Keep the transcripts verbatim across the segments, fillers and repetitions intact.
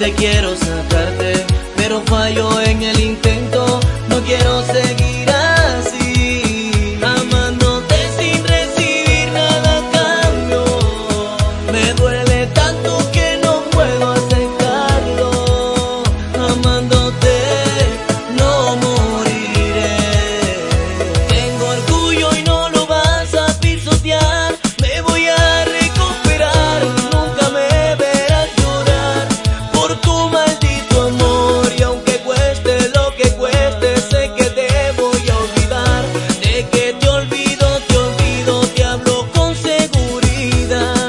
mente quiero sacarte, pero fallo en el intento. No quiero seguir así, amándote sin recibir nada a cambio. Me duele tanto que no puedo aceptarlo. Amándote no moriré. Tengo orgullo y no lo vas a pisotear. Me voy a recuperar, nunca me verás llorar por tu maldito amor. Y aunque cueste lo que cueste, sé que te voy a olvidar. De que te olvido, te olvido, te hablo con seguridad.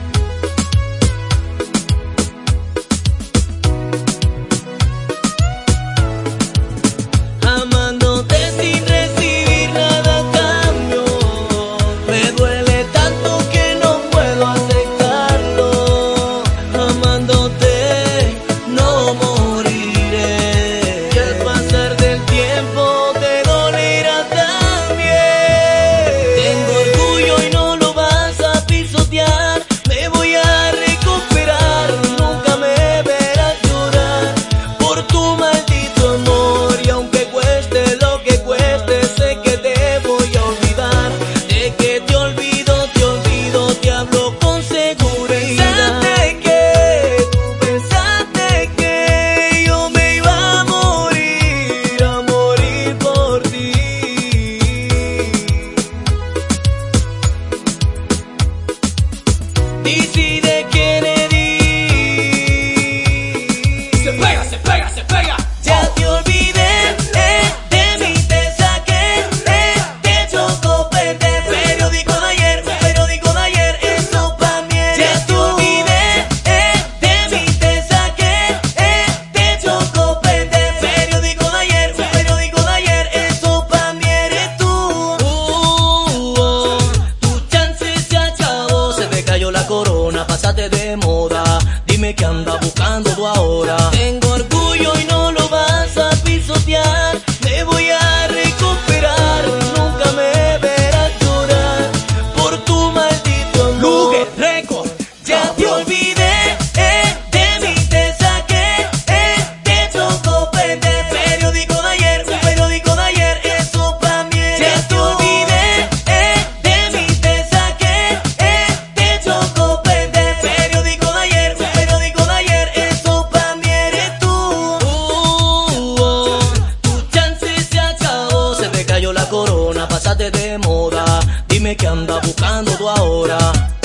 Amándote sin recibir nada a cambio. Me duele tanto que no puedo aceptarlo. Amándote no moriré. Y al pasar del tiempo te dolerá también. Tengo orgullo y no lo vas a pisotear. Me voy a recuperar, nunca me verás llorar por tu maldito amor. Y aunque cueste lo que cueste, sé que te voy a olvidar. De que te olvido, te olvido, te hablo con seguridad. Pensaste que, tú pensaste que yo me iba a morir, a morir por ti. Decide Kennedy. Se pega, se pega, se pega. Ya te olvidé, eh, de mí te saqué, eh, te chocó perder. Periódico de ayer, periódico de ayer, eso pa' mí eres Ya te olvidé, eh, de mí te saqué, eh, te chocó perder. Periódico de ayer, periódico de ayer, eso pa' mí eres tú. Uh, oh, tu chance se acabó, se te cayó la corona, pásate de moda. Dime qué anda buscando tú ahora. Tengo orgullo y no lo vas a pisotear. Me voy a recuperar, nunca me verás llorar por tu maldito amor. Lugue Record. Ya te olvidé, eh, de mí te saqué, eh, te tocó perder. Periódico de ayer, periódico de ayer, eso pa' mí eres Ya te olvidé, eh, de mí te saqué, eh, te tocó perder. Periódico de ayer, periódico de ayer, eso pa' mí eres tú. Uh, oh, tu chance se acabó, se te cayó la corona, pásate de moda. Dime qué anda buscando tú ahora.